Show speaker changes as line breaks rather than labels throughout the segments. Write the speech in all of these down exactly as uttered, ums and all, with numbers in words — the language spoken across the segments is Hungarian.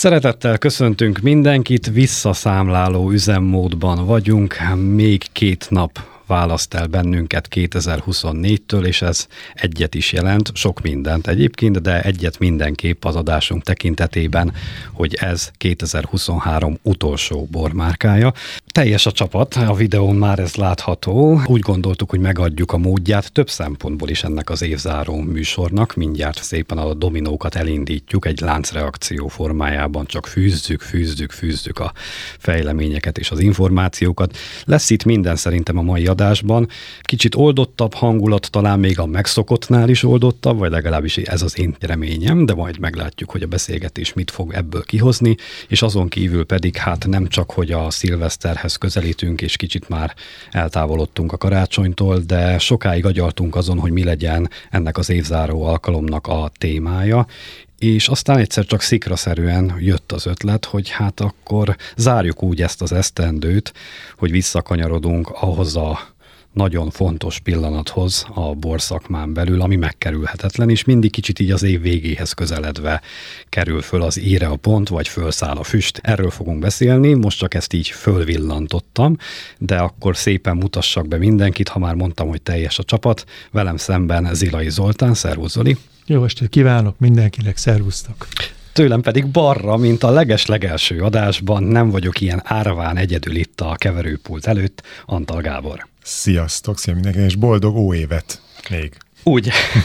Szeretettel köszöntünk mindenkit, visszaszámláló üzemmódban vagyunk, még két nap választ el bennünket kétezer-huszonnégytől, és ez egyet is jelent, sok mindent egyébként, de egyet mindenképp az adásunk tekintetében, hogy ez kétezer-huszonhárom utolsó bormárkája. Teljes a csapat, a videón már ez látható. Úgy gondoltuk, hogy megadjuk a módját több szempontból is ennek az évzáró műsornak. Mindjárt szépen a dominókat elindítjuk egy láncreakció formájában, csak fűzzük, fűzzük, fűzzük a fejleményeket és az információkat. Lesz itt minden szerintem a mai adásban. Kicsit oldottabb hangulat, talán még a megszokottnál is oldottabb, vagy legalábbis ez az én reményem, de majd meglátjuk, hogy a beszélgetés mit fog ebből kihozni, és azon kívül pedig hát nem csak, hogy a szilveszterhez közelítünk, és kicsit már eltávolodtunk a karácsonytól, de sokáig agyaltunk azon, hogy mi legyen ennek az évzáró alkalomnak a témája, és aztán egyszer csak szikraszerűen jött az ötlet, hogy hát akkor zárjuk úgy ezt az esztendőt, hogy visszakanyarodunk ahhoz a nagyon fontos pillanathoz a borszakmán belül, ami megkerülhetetlen, és mindig kicsit így az év végéhez közeledve kerül föl az íre a pont, vagy fölszáll a füst. Erről fogunk beszélni, most csak ezt így fölvillantottam, de akkor szépen mutassak be mindenkit, ha már mondtam, hogy teljes a csapat. Velem szemben Zilai Zoltán, szervusz Zoli!
Jó estét kívánok mindenkinek, szervusztok!
Tőlem pedig balra, mint a leges-legelső adásban, nem vagyok ilyen árván egyedül itt a keverőpult előtt, Antal Gábor.
Sziasztok, szia mindenkinek, és boldog óévet még!
Úgy.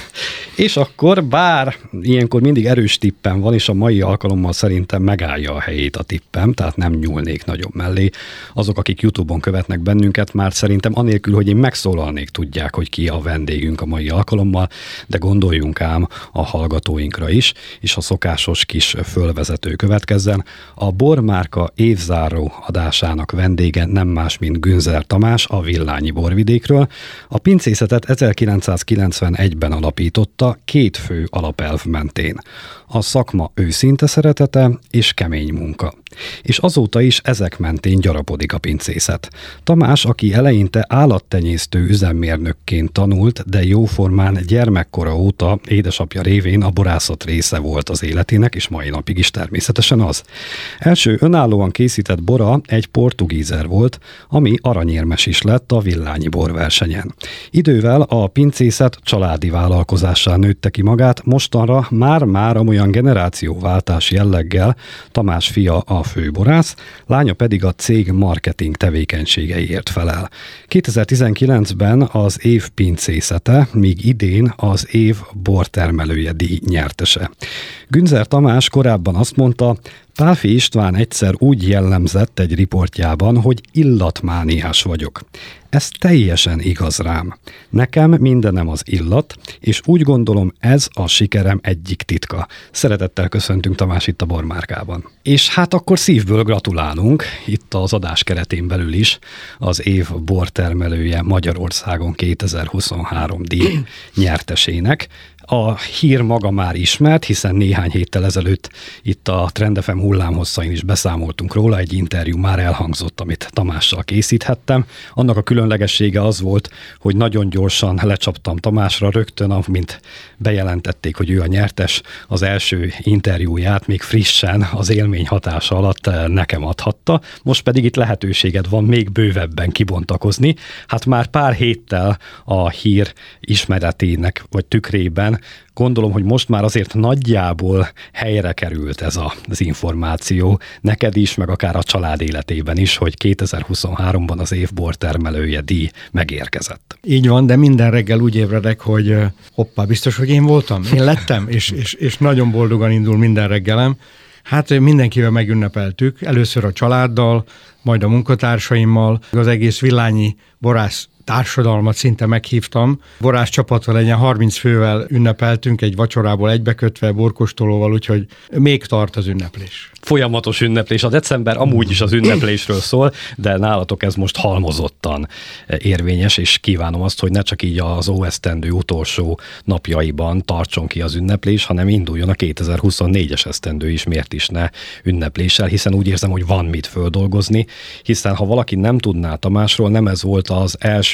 És akkor, bár ilyenkor mindig erős tippem van, és a mai alkalommal szerintem megállja a helyét a tippem, tehát nem nyúlnék nagyobb mellé. Azok, akik YouTube-on követnek bennünket, már szerintem anélkül, hogy én megszólalnék, tudják, hogy ki a vendégünk a mai alkalommal, de gondoljunk ám a hallgatóinkra is, és a szokásos kis fölvezető következzen. A bormárka évzáró adásának vendége nem más, mint Günzer Tamás, a Villányi borvidékről. A pincészetet ezerkilencszázkilencvenegyben alapította két fő alapelv mentén. A szakma őszinte szeretete és kemény munka. És azóta is ezek mentén gyarapodik a pincészet. Tamás, aki eleinte állattenyésztő üzemmérnökként tanult, de jóformán gyermekkora óta édesapja révén a borászat része volt az életének, és mai napig is természetesen az. Első önállóan készített bora egy portugízer volt, ami aranyérmes is lett a Villányi borversenyen. Idővel a pincészet családi vállalkozássá nőtte ki magát, mostanra már-már olyan generációváltás jelleggel Tamás fia a főborász, lánya pedig a cég marketing tevékenységeiért felel. kétezer-tizenkilencben az év pincészete, míg idén az év bortermelője díj nyertese. Günzer Tamás korábban azt mondta, Pálffy István egyszer úgy jellemzett egy riportjában, hogy illatmániás vagyok. Ez teljesen igaz rám. Nekem mindenem az illat, és úgy gondolom ez a sikerem egyik titka. Szeretettel köszöntünk Tamás itt a bormárkában. És hát akkor szívből gratulálunk, itt az adás keretén belül is, az év bortermelője Magyarországon kétezer-huszonhárom díj nyertesének. A hír maga már ismert, hiszen néhány héttel ezelőtt itt a Trend ef em hullámhosszain is beszámoltunk róla, egy interjú már elhangzott, amit Tamással készíthettem. Annak a különlegessége az volt, hogy nagyon gyorsan lecsaptam Tamásra rögtön, amint bejelentették, hogy ő a nyertes, az első interjúját még frissen az élmény hatása alatt nekem adhatta, most pedig itt lehetőséged van még bővebben kibontakozni. Hát már pár héttel a hír ismeretének vagy tükrében gondolom, hogy most már azért nagyjából helyre került ez a, az információ, neked is, meg akár a család életében is, hogy kétezer-huszonháromban az év bortermelője díj megérkezett.
Így van, de minden reggel úgy ébredek, hogy hoppá, biztos, hogy én voltam, én lettem, és, és, és nagyon boldogan indul minden reggelem. Hát mindenkivel megünnepeltük, először a családdal, majd a munkatársaimmal, az egész villányi borász társadalmat szinte meghívtam. Borász csapattal legyen harminc fővel ünnepeltünk, egy vacsorából egybekötve, borkostolóval, úgyhogy még tart az ünneplés.
Folyamatos ünneplés. A december amúgy is az ünneplésről szól, de nálatok ez most halmozottan érvényes, és kívánom azt, hogy ne csak így az óesztendő utolsó napjaiban tartson ki az ünneplés, hanem induljon a kétezer-huszonnégyes esztendő is, miért is ne ünnepléssel, hiszen úgy érzem, hogy van mit földolgozni, hiszen ha valaki nem tudná Tamásról, nem ez volt az első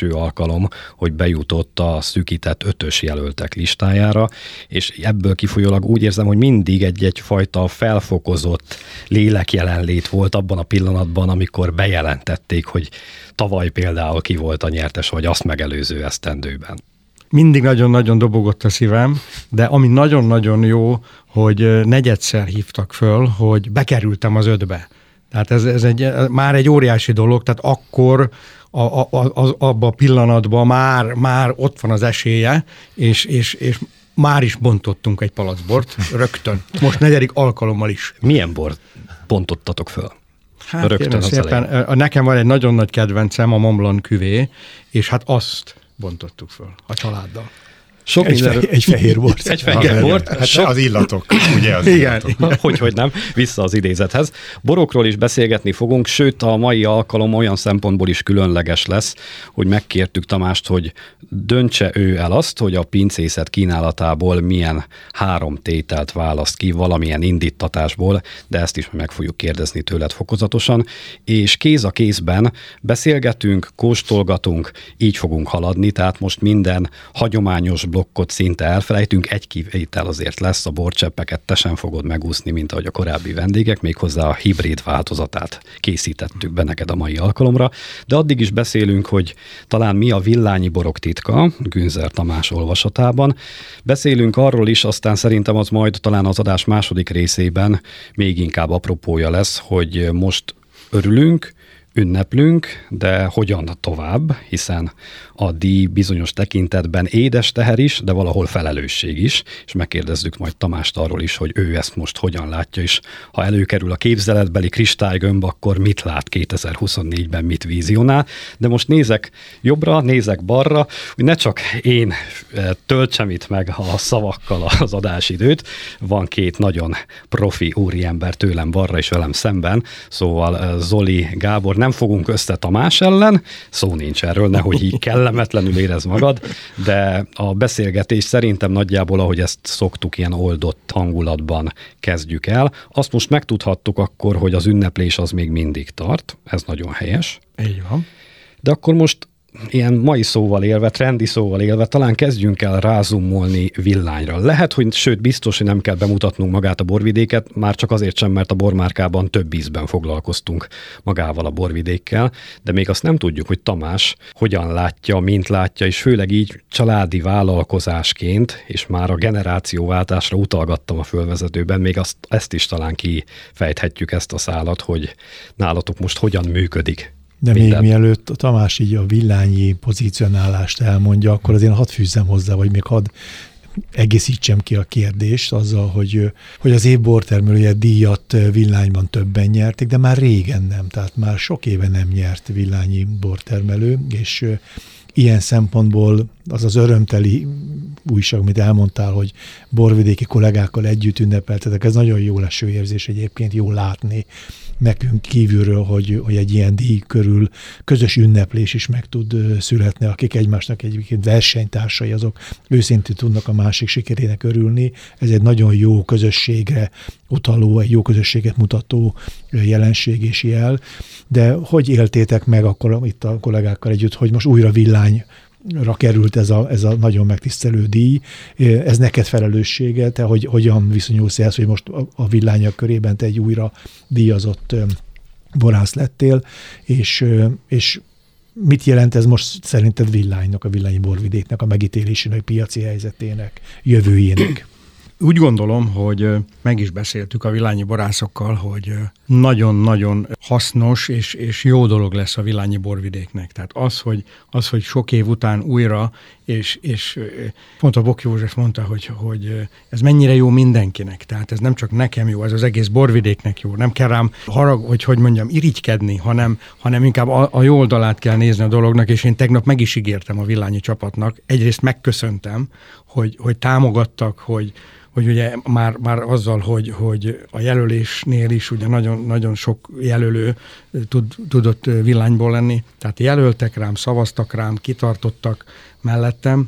első alkalom, hogy bejutott a szűkített ötös jelöltek listájára, és ebből kifolyólag úgy érzem, hogy mindig egy-egyfajta felfokozott lélekjelenlét volt abban a pillanatban, amikor bejelentették, hogy tavaly például ki volt a nyertes, vagy azt megelőző esztendőben.
Mindig nagyon-nagyon dobogott a szívem, de ami nagyon-nagyon jó, hogy negyedszer hívtak föl, hogy bekerültem az ötbe. Tehát ez, ez egy, már egy óriási dolog, tehát akkor a, a, a, abban a pillanatban már, már ott van az esélye, és, és, és már is bontottunk egy palackbort rögtön. Most negyedik alkalommal is.
Milyen bort bontottatok föl?
Hát rögtön szépen, nekem van egy nagyon nagy kedvencem, a Mont Blanc Cuvée, és hát azt bontottuk föl a családdal.
Sok egy, fe, egy fehér bort.
Egy fehér bort.
Hát
sok...
az illatok, ugye az
igen,
illatok.
Hogy, hogy nem, vissza az idézethez. Borokról is beszélgetni fogunk, sőt a mai alkalom olyan szempontból is különleges lesz, hogy megkértük Tamást, hogy döntse ő el azt, hogy a pincészet kínálatából milyen három tételt választ ki valamilyen indítatásból, de ezt is meg fogjuk kérdezni tőled fokozatosan, és kéz a kézben beszélgetünk, kóstolgatunk, így fogunk haladni, tehát most minden hagyományos blokkot szinte elfelejtünk, egy kivétel azért lesz, a borcseppeket te sem fogod megúszni, mint ahogy a korábbi vendégek, méghozzá a hibrid változatát készítettük be neked a mai alkalomra, de addig is beszélünk, hogy talán mi a villányi borok titka, Günzer Tamás olvasatában. Beszélünk arról is, aztán szerintem az majd talán az adás második részében még inkább apropója lesz, hogy most örülünk, ünneplünk, de hogyan tovább, hiszen a díj bizonyos tekintetben édes teher is, de valahol felelősség is, és megkérdezzük majd Tamást arról is, hogy ő ezt most hogyan látja, és ha előkerül a képzeletbeli kristálygömb, akkor mit lát kétezer-huszonnégyben, mit vízionál, de most nézek jobbra, nézek balra, hogy ne csak én töltsem itt meg a szavakkal az adásidőt, van két nagyon profi úriember tőlem balra és velem szemben, szóval Zoli, Gábor, nem fogunk össze Tamás ellen, szó nincs erről, nehogy így kellemetlenül érezd magad, de a beszélgetés szerintem nagyjából, ahogy ezt szoktuk, ilyen oldott hangulatban kezdjük el. Azt most megtudhattuk akkor, hogy az ünneplés az még mindig tart, ez nagyon helyes.
Így van.
De akkor most ilyen mai szóval élve, trendi szóval élve, talán kezdjünk el rázumolni villányra. Lehet, hogy sőt biztos, hogy nem kell bemutatnunk magát a borvidéket, már csak azért sem, mert a bormárkában több ízben foglalkoztunk magával a borvidékkel, de még azt nem tudjuk, hogy Tamás hogyan látja, mint látja, és főleg így családi vállalkozásként, és már a generációváltásra utalgattam a fölvezetőben, még azt, ezt is talán kifejthetjük, ezt a szálat, hogy nálatok most hogyan működik.
De
minden.
még mielőtt a Tamás így a villányi pozícionálást elmondja, akkor azért hadd fűzzem hozzá, vagy még hadd egészítsem ki a kérdést azzal, hogy, hogy az év bortermelője díjat villányban többen nyerték, de már régen nem, tehát már sok éve nem nyert villányi bortermelő, és ilyen szempontból az az örömteli újság, amit elmondtál, hogy borvidéki kollégákkal együtt ünnepeltetek, ez nagyon jó leső érzés egyébként, jó látni nekünk kívülről, hogy, hogy egy ilyen díj körül közös ünneplés is meg tud születni, akik egymásnak egyébként versenytársai, azok őszintén tudnak a másik sikerének örülni. Ez egy nagyon jó közösségre utaló, egy jó közösséget mutató jelenség és jel. De hogy éltétek meg akkor itt a kollégákkal együtt, hogy most újra villányra került ez a, ez a nagyon megtisztelő díj. Ez neked felelőssége, te hogy, hogyan viszonyulsz ehhez, hogy most a villányak körében te egy újra díjazott borász lettél, és, és mit jelent ez most szerinted villánynak, a villányi borvidéknek, a megítélésének, piaci helyzetének, jövőjének?
Úgy gondolom, hogy meg is beszéltük a villányi borászokkal, hogy nagyon-nagyon hasznos és, és jó dolog lesz a villányi borvidéknek. Tehát az, hogy, az, hogy sok év után újra, és, és pont a Bok József mondta, hogy, hogy ez mennyire jó mindenkinek. Tehát ez nem csak nekem jó, ez az egész borvidéknek jó. Nem kell rám harag, hogy hogy mondjam, irigykedni, hanem, hanem inkább a, a jó oldalát kell nézni a dolognak, és én tegnap meg is ígértem a villányi csapatnak. Egyrészt megköszöntem, hogy, hogy támogattak, hogy hogy ugye már, már azzal, hogy, hogy a jelölésnél is ugye nagyon, nagyon sok jelölő tud, tudott villányból lenni, tehát jelöltek rám, szavaztak rám, kitartottak mellettem.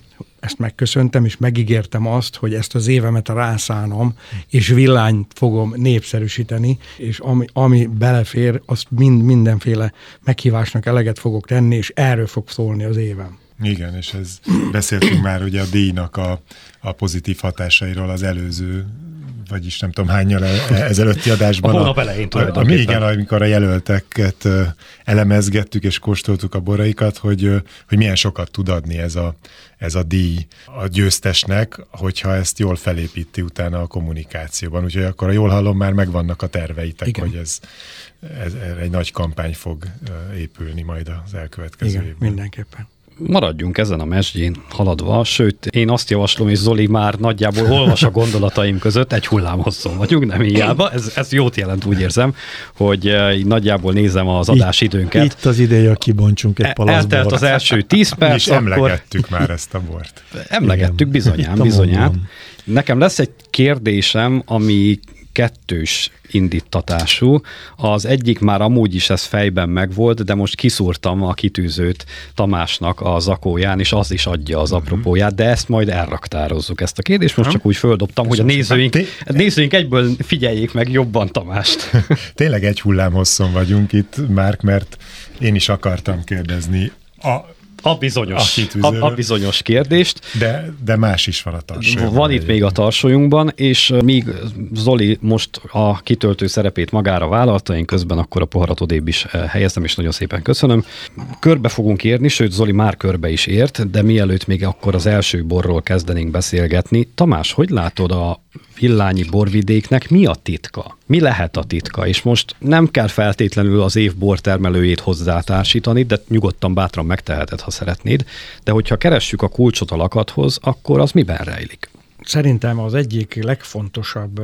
ezt megköszöntem, és megígértem azt, hogy ezt az évemet rászánom, és villányt fogom népszerűsíteni, és ami, ami belefér, azt mind, mindenféle meghívásnak eleget fogok tenni, és erről fog szólni az évem.
Igen, és ez beszéltünk már ugye a díjnak a, a pozitív hatásairól az előző, vagyis nem tudom hányal ezelőtti adásban.
A hónap elején
a, igen, amikor a jelölteket elemezgettük és kóstoltuk a boraikat, hogy, hogy milyen sokat tud adni ez a, ez a díj a győztesnek, hogyha ezt jól felépíti utána a kommunikációban. Úgyhogy akkor, ha jól hallom, már megvannak a terveitek, igen. hogy ez, ez egy nagy kampány fog épülni majd az elkövetkező
igen,
évben.
Mindenképpen.
Maradjunk ezen a mesdjén haladva, sőt, én azt javaslom, és Zoli már nagyjából olvas a gondolataim között, egy hullámhosszon vagyunk, nem hiába, ez, ez jót jelent, úgy érzem, hogy így nagyjából nézem az adásidőnket.
Itt, itt az ideje, hogy kibontsunk egy palasz bort.
Eltelt az első tíz perc,
és emlegettük akkor... már ezt a bort.
Emlegettük, bizonyán, bizonyán. Nekem lesz egy kérdésem, ami kettős indítatású. Az egyik már amúgy is ez fejben megvolt, de most kiszúrtam a kitűzőt Tamásnak a zakóján, és az is adja az apropóját, de ezt majd elraktározzuk, ezt a kérdést. Most csak úgy földobtam, hogy a nézőink, nézőink egyből figyeljék meg jobban Tamást.
Tényleg egy hullám hosszon vagyunk itt, Márk, mert én is akartam kérdezni a
A bizonyos, a, a bizonyos kérdést.
De, de más is van a tarsolyunkban.
Van itt még a tarsolyunkban, és míg Zoli most a kitöltő szerepét magára vállalta, én közben akkor a poharat odébb is helyeztem, és nagyon szépen köszönöm. Körbe fogunk érni, sőt Zoli már körbe is ért, de mielőtt még akkor az első borról kezdenénk beszélgetni. Tamás, hogy látod a villányi borvidéknek mi a titka? Mi lehet a titka? És most nem kell feltétlenül az év bortermelőjét hozzátársítani, de nyugodtan, bátran megteheted, ha szeretnéd. De hogyha keressük a kulcsot a lakathoz, akkor az miben rejlik?
Szerintem az egyik legfontosabb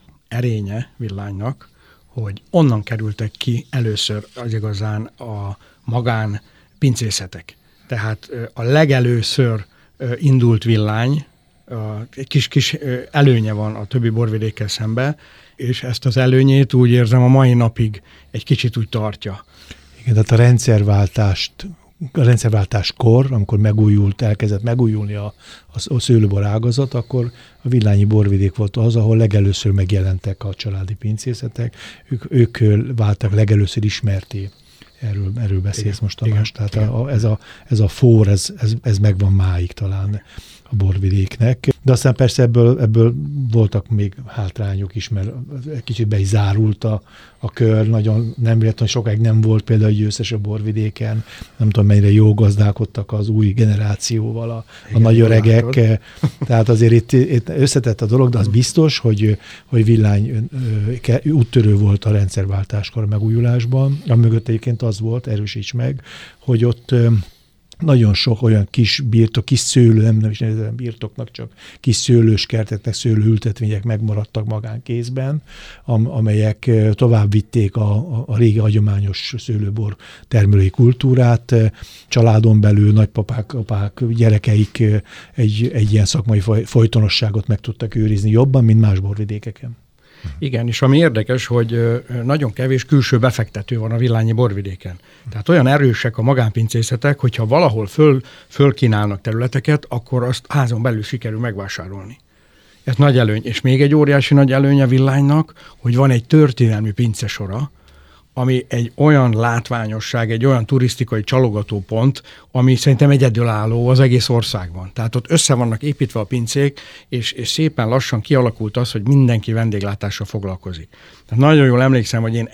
erénye villánynak, hogy onnan kerültek ki először az igazán a magán pincészetek. Tehát a legelőször indult villány, egy kis-kis előnye van a többi borvidékkel szemben, és ezt az előnyét úgy érzem a mai napig egy kicsit úgy tartja.
Igen, tehát a rendszerváltást, a rendszerváltáskor, amikor megújult, elkezdett megújulni a, a, a szőlőbor ágazat, akkor a villányi borvidék volt az, ahol legelőször megjelentek a családi pincészetek, ők, ők váltak legelőször ismerté. Erről, erről beszélsz igen, most, Tamás. Igen, tehát a, ez, a, ez a fór, ez, ez, ez megvan máig talán a borvidéknek. De aztán persze ebből, ebből voltak még hátrányok is, mert kicsit be is zárult a, a kör, nagyon nem véletlenül sokáig nem volt például győztes a borvidéken, nem tudom mennyire jó gazdálkodtak az új generációval a, a nagy öregek. Tehát azért itt, itt összetett a dolog, de az biztos, hogy, hogy villány úttörő volt a rendszerváltáskor a megújulásban. A mögött egyébként az volt, erősíts meg, hogy ott nagyon sok olyan kis birtok, kis szőlő, nem, nem is nevezem birtoknak, csak kis szőlős kerteknek, szőlőültetvények megmaradtak magánkézben, am, amelyek tovább vitték a, a, a régi hagyományos szőlőbor termelői kultúrát. Családon belül nagypapák, apák, gyerekeik egy, egy ilyen szakmai folytonosságot meg tudtak őrizni jobban, mint más borvidékeken.
Igen, és ami érdekes, hogy nagyon kevés külső befektető van a villányi borvidéken. Tehát olyan erősek a magánpincészetek, hogyha valahol föl, fölkínálnak területeket, akkor azt házon belül sikerül megvásárolni. Ez nagy előny. És még egy óriási nagy előny a villánynak, hogy van egy történelmi pincesora, ami egy olyan látványosság, egy olyan turisztikai csalogatópont, ami szerintem egyedülálló az egész országban. Tehát ott össze vannak építve a pincék, és, és szépen lassan kialakult az, hogy mindenki vendéglátással foglalkozik. Tehát nagyon jól emlékszem, hogy én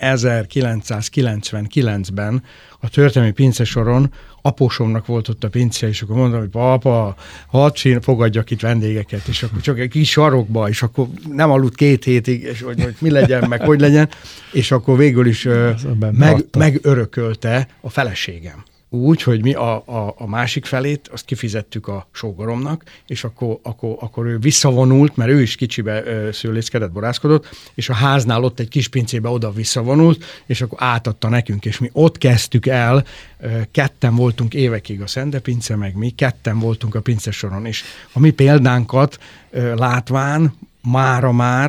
ezerkilencszázkilencvenkilencben a történelmi pincesoron apósomnak volt ott a pincje, és akkor mondom, hogy papa, hadd fogadjak itt vendégeket, és akkor csak egy kis sarokba, és akkor nem aludt két hétig, és hogy, hogy mi legyen, meg hogy legyen, és akkor végül is meg, megörökölte a feleségem. Úgy, hogy mi a, a, a másik felét, azt kifizettük a sógoromnak, és akkor, akkor, akkor ő visszavonult, mert ő is kicsibe ö, szőlészkedett, borászkodott, és a háznál ott egy kis pincébe oda visszavonult, és akkor átadta nekünk, és mi ott kezdtük el, ö, ketten voltunk évekig a Szende pince, meg mi, ketten voltunk a pincesoron, és a mi példánkat ö, látván mára már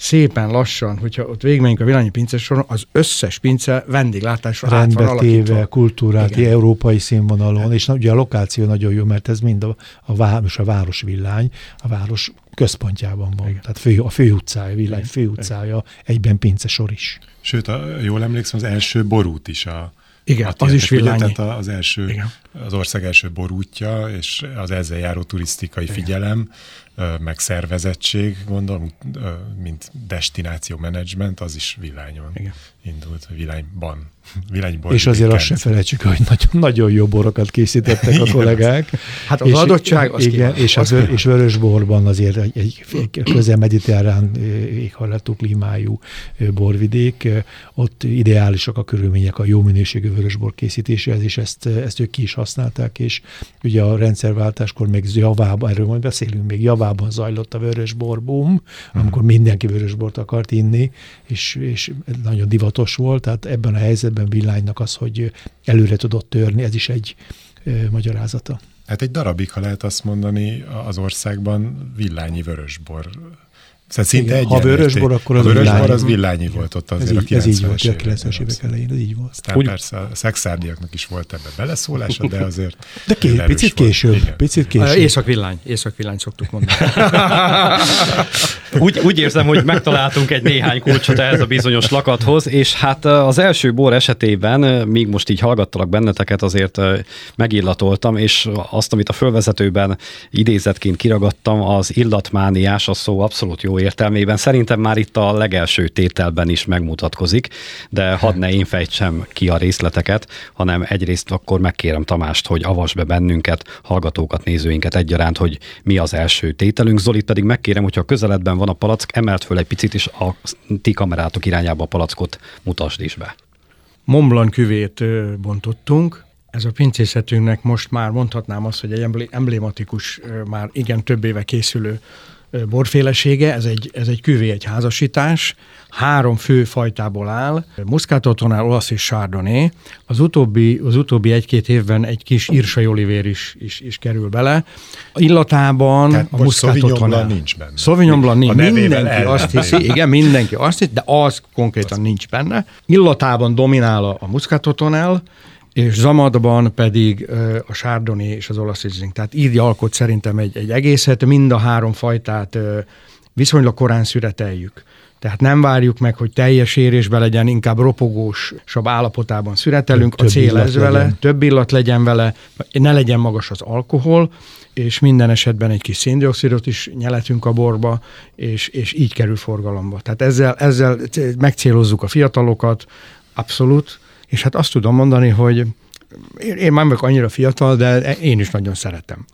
szépen lassan, hogyha ott végigmegyünk a Villányi pincesoron, az összes pince vendéglátásra át van
rendbe kultúrát, európai színvonalon, igen. És ugye a lokáció nagyon jó, mert ez mind a, a város, a városvillány, a város központjában van. Igen. Tehát fő, a főutcája, Villány főutcája, egyben pincesor is.
Sőt, a, jól emlékszem, az első borút is a
Igen, a az is Villányi.
Tehát az első, Igen. az ország első borútja, és az ezzel járó turisztikai Igen. figyelem, meg szervezettség, gondolom, mint destináció menedzsment, az is Villányon Igen. indult, Villányban. Villányban.
És azért azt se felejtsük, hogy nagyon, nagyon jó borokat készítettek a kollégák.
Hát az és, adottság az
igen, és, az vör, és vörösborban azért egy, egy, egy közel-mediterrán éghajlatú klímájú borvidék, ott ideálisak a körülmények a jó minőségű vörösbor készítéséhez, és ezt, ezt ők ki is használták, és ugye a rendszerváltáskor még javában, erről majd beszélünk, még javában zajlott a vörösbor boom, amikor mindenki vörösbort akart inni, és, és nagyon divatos volt, tehát ebben a helyzetben Villánynak az, hogy előre tudott törni, ez is egy ö, magyarázata.
Hát egy darabig, ha lehet azt mondani, az országban villányi vörösbor. Szóval szinte
igen, ha vörösbor, akkor az
a vörösbor villányi. Az villányi volt ott azért
ez
a kilencvenes
évek, kilencvenes évek elején, ez így volt.
Aztán Úgy... persze a szexárdiaknak is volt ebbe beleszólása, de azért
de ké, picit később, picit később.
Északvillány, északvillány szoktuk mondani.
úgy, úgy érzem, hogy megtaláltunk egy néhány kulcsot ehhez a bizonyos lakathoz, és hát az első bor esetében, míg most így hallgattalak benneteket, azért megillatoltam, és azt, amit a fölvezetőben idézetként kiragadtam, az illatmániás, a szó abszolút jó értelmében. Szerintem már itt a legelső tételben is megmutatkozik, de hadd ne én fejtsem ki a részleteket, hanem egyrészt akkor megkérem Tamást, hogy avass be bennünket, hallgatókat, nézőinket egyaránt, hogy mi az első tételünk. Zolit pedig megkérem, hogyha közeledben van a palack, emelt föl egy picit, és a ti kamerátok irányába a palackot mutasd is be.
Mont Blanc küvét bontottunk. Ez a pincészetünknek most már mondhatnám azt, hogy egy emblématikus, már igen több éve készülő borfélesége, ez egy, ez egy küvé, egy házasítás, három fő fajtából áll, Muscato Tonale, olasz és Chardonnay. Az utóbbi, az utóbbi egy-két évben egy kis Irsai Olivér is, is, is kerül bele. A illatában tehát a Muscato Tonale
nincs benne.
Sauvignon Blanc nincs, mindenki azt hiszi, igen, mindenki azt hiszi, de az konkrétan az nincs benne. Illatában dominál a Muscato Tonale, és zamadban pedig a Chardonnay és az olasz Riesling. Tehát így alkot szerintem egy, egy egészet, mind a három fajtát viszonylag korán szüreteljük. Tehát nem várjuk meg, hogy teljes érésbe legyen, inkább ropogósabb állapotában szüretelünk, több a cél ez vele, legyen. több illat legyen vele, ne legyen magas az alkohol, és minden esetben egy kis széndioxidot is nyeletünk a borba, és, és így kerül forgalomba. Tehát ezzel, ezzel megcélozzuk a fiatalokat, abszolút, és hát azt tudom mondani, hogy én, én már vagyok annyira fiatal, de én is nagyon szeretem.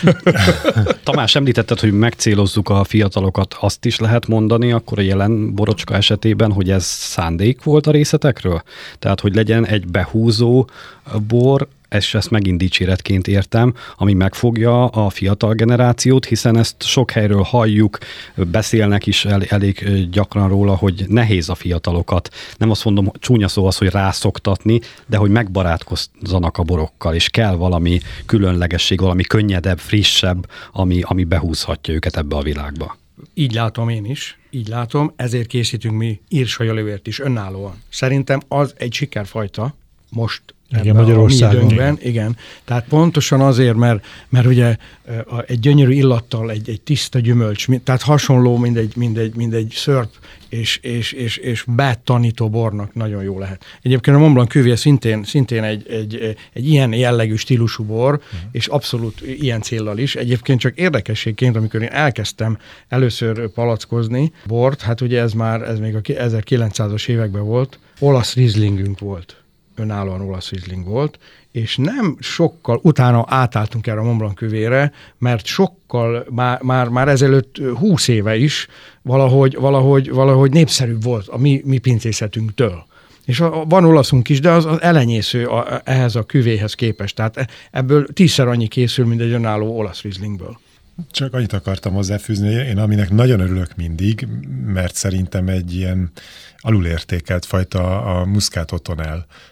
Tamás, említetted, hogy megcélozzuk a fiatalokat, azt is lehet mondani akkor a jelen borocska esetében, hogy ez szándék volt a részletekről? Tehát, hogy legyen egy behúzó bor, és ezt megint dicséretként értem, ami megfogja a fiatal generációt, hiszen ezt sok helyről halljuk, beszélnek is el, elég gyakran róla, hogy nehéz a fiatalokat. Nem azt mondom, csúnya szó az, hogy rászoktatni, de hogy megbarátkozzanak a borokkal, és kell valami különlegesség, valami könnyedebb, frissebb, ami, ami behúzhatja őket ebbe a világba.
Így látom én is, így látom, ezért készítünk mi Irsai Olivért is önállóan. Szerintem az egy sikerfajta most
igen, Magyarországon.
Igen. igen. Tehát pontosan azért, mert, mert ugye egy gyönyörű illattal, egy, egy tiszta gyümölcs, tehát hasonló, mint egy, mint egy, mint egy szörp, és, és, és, és betanító bornak nagyon jó lehet. Egyébként a Mont Blanc küvé szintén, szintén egy, egy, egy ilyen jellegű stílusú bor, uh-huh. és abszolút ilyen céllal is. Egyébként csak érdekességként, amikor én elkezdtem először palackozni bort, hát ugye ez már ez még a ezerkilencszázas években volt, olasz Rieslingünk volt. Önállóan olasz Riesling volt, és nem sokkal, utána átálltunk erre a Mont Blanc küvére, mert sokkal, már, már, már ezelőtt húsz éve is valahogy, valahogy, valahogy népszerűbb volt a mi, mi pincészetünktől. És a, van olaszunk is, de az, az elenyésző a, ehhez a küvéhez képest. Tehát ebből tízszer annyi készül, mint egy önálló olasz Rieslingből.
Csak annyit akartam hozzáfűzni, én aminek nagyon örülök mindig, mert szerintem egy ilyen alulértékelt fajta a Muscato Tonale.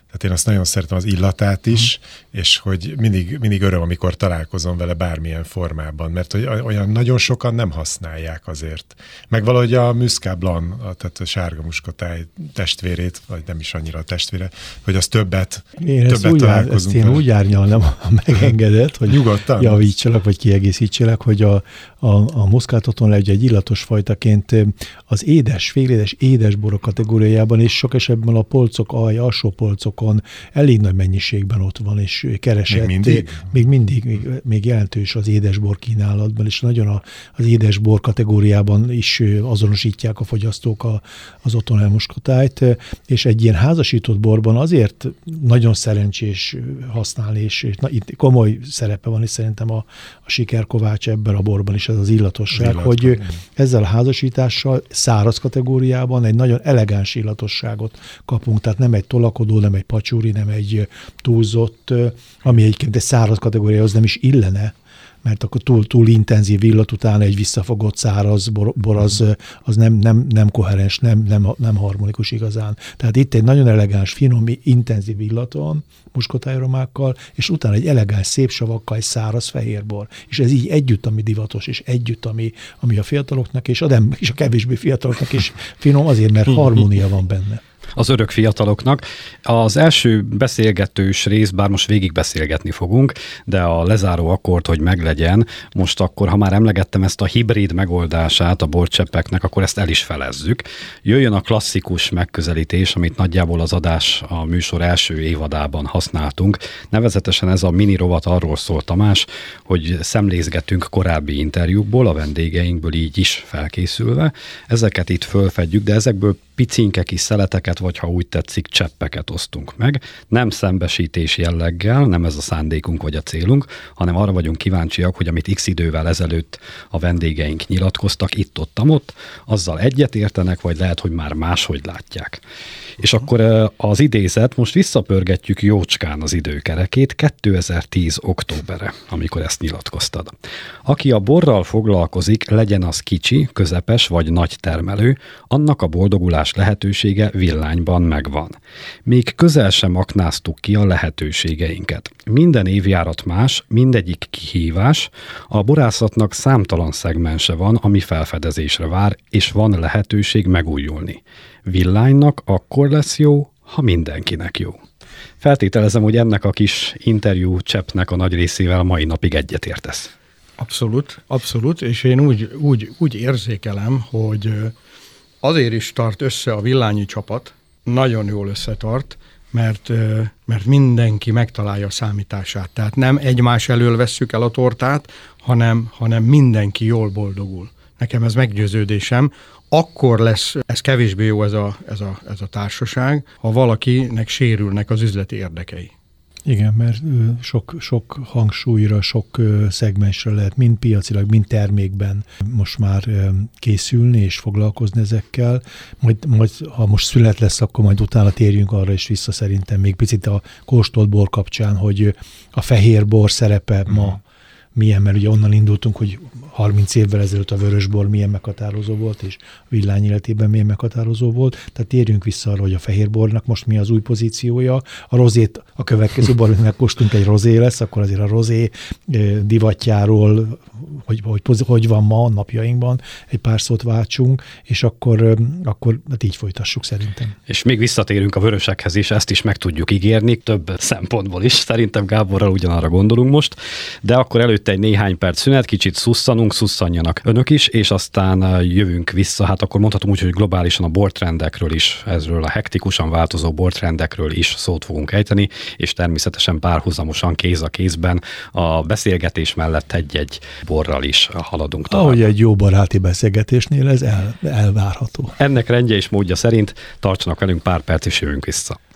Tehát én azt nagyon szeretem, az illatát is, mm. és hogy mindig, mindig öröm, amikor találkozom vele bármilyen formában, mert hogy olyan nagyon sokan nem használják azért. Meg valahogy a Muscat Blanc, tehát a sárga muskotáj testvérét, vagy nem is annyira a testvére, hogy az többet,
én
többet
úgy
találkozunk.
Ezt én úgy árnyalnám, ha megengedett, hogy
nyugodtan
javítsalak, vagy kiegészítselek, hogy a, a, a muszkátoton egy, egy illatos fajtaként az édes, félédes édesborok kategóriájában, és sok esetben a polcok, alj, alsó polcokon elég nagy mennyiségben ott van, és keresett.
Még mindig?
Még mindig, még, még jelentős az édesbor kínálatban, és nagyon a, az édesbor kategóriában is azonosítják a fogyasztók a, az otthon elmuskotájt, és egy ilyen házasított borban azért nagyon szerencsés használni, és, és na, itt komoly szerepe van, és szerintem a, a sikerkovács ebben a borban is ez az illatosság, az hogy illat, ezzel a házasítással száraz kategóriában egy nagyon elegáns illatosságot kapunk, tehát nem egy tolakodó, nem egy pacsúri, nem egy túlzott, ami egyébként egy száraz kategóriához nem is illene, mert akkor túl, túl intenzív illat után egy visszafogott száraz bor, bor az, az nem, nem, nem koherens, nem, nem, nem harmonikus igazán. Tehát itt egy nagyon elegáns, finom, intenzív illat van muskotályromákkal, és utána egy elegáns, szép savakkal egy száraz fehérbor. És ez így együtt, ami divatos, és együtt, ami, ami a fiataloknak, és a, nem, és a kevésbé fiataloknak is finom, azért, mert harmónia van benne.
Az örök fiataloknak. Az első beszélgetős rész, bár most végig beszélgetni fogunk, de a lezáró akkord, hogy meglegyen, most akkor, ha már emlegettem ezt a hibrid megoldását a borcseppeknek, akkor ezt el is felezzük. Jöjjön a klasszikus megközelítés, amit nagyjából az adás a műsor első évadában használtunk. Nevezetesen ez a mini rovat arról szól, Tamás, hogy szemlézgetünk korábbi interjúkból, a vendégeinkből így is felkészülve. Ezeket itt fölfedjük, de ezekből picinke kis szeleteket, vagy ha úgy tetszik, cseppeket osztunk meg. Nem szembesítés jelleggel, nem ez a szándékunk vagy a célunk, hanem arra vagyunk kíváncsiak, hogy amit x idővel ezelőtt a vendégeink nyilatkoztak itt-ott-ott, azzal egyet értenek, vagy lehet, hogy már máshogy látják. És akkor az idézet, most visszapörgetjük jócskán az időkerekét, kétezer-tíz októberre, amikor ezt nyilatkoztad. Aki a borral foglalkozik, legyen az kicsi, közepes vagy nagy termelő, annak a boldogulás lehetősége villányban megvan. Még közel sem aknáztuk ki a lehetőségeinket. Minden évjárat más, mindegyik kihívás, a borászatnak számtalan szegmense van, ami felfedezésre vár, és van lehetőség megújulni. Villánynak akkor lesz jó, ha mindenkinek jó. Feltételezem, hogy ennek a kis interjú cseppnek a nagy részével mai napig egyetértesz.
Abszolút, abszolút, és én úgy, úgy, úgy érzékelem, hogy azért is tart össze a villányi csapat, nagyon jól összetart, mert, mert mindenki megtalálja a számítását. Tehát nem egymás elől vesszük el a tortát, hanem, hanem mindenki jól boldogul. Nekem ez meggyőződésem. Akkor lesz ez kevésbé jó ez a, ez a, ez a társaság, ha valakinek sérülnek az üzleti érdekei.
Igen, mert sok, sok hangsúlyra, sok szegmensre lehet mind piacilag, mind termékben most már készülni és foglalkozni ezekkel. Majd, majd ha most szület lesz, akkor majd utána térjünk arra is vissza szerintem még picit a kóstolt bor kapcsán, hogy a fehér bor szerepe mm. ma milyen, mert ugye onnan indultunk, hogy harminc évvel ezelőtt a vörösbor milyen meghatározó volt, és a villány életében milyen meghatározó volt. Tehát térjünk vissza arra, hogy a fehérbornak most mi az új pozíciója. A rozét, a következő bor, amit megkóstolunk, egy rozé lesz, akkor azért a rozé divatjáról, hogy, hogy, hogy van ma a napjainkban, egy pár szót váltsunk, és akkor, akkor hát így folytassuk szerintem.
És még visszatérünk a vörösekhez is, ezt is meg tudjuk ígérni, több szempontból is. Szerintem Gáborral ugyanarra gondolunk most, de akkor előtte egy néhány perc szünet, kicsit szusszanunk, szusszanjanak önök is, és aztán jövünk vissza. Hát akkor mondhatom úgy, hogy globálisan a bortrendekről is, ezről a hektikusan változó bortrendekről is szót fogunk ejteni, és természetesen párhuzamosan kéz a kézben a beszélgetés mellett egy-egy borral is haladunk tovább.
Ahogy egy jó baráti beszélgetésnél ez el, elvárható.
Ennek rendje és módja szerint tartsanak velünk pár perc, és jövünk vissza.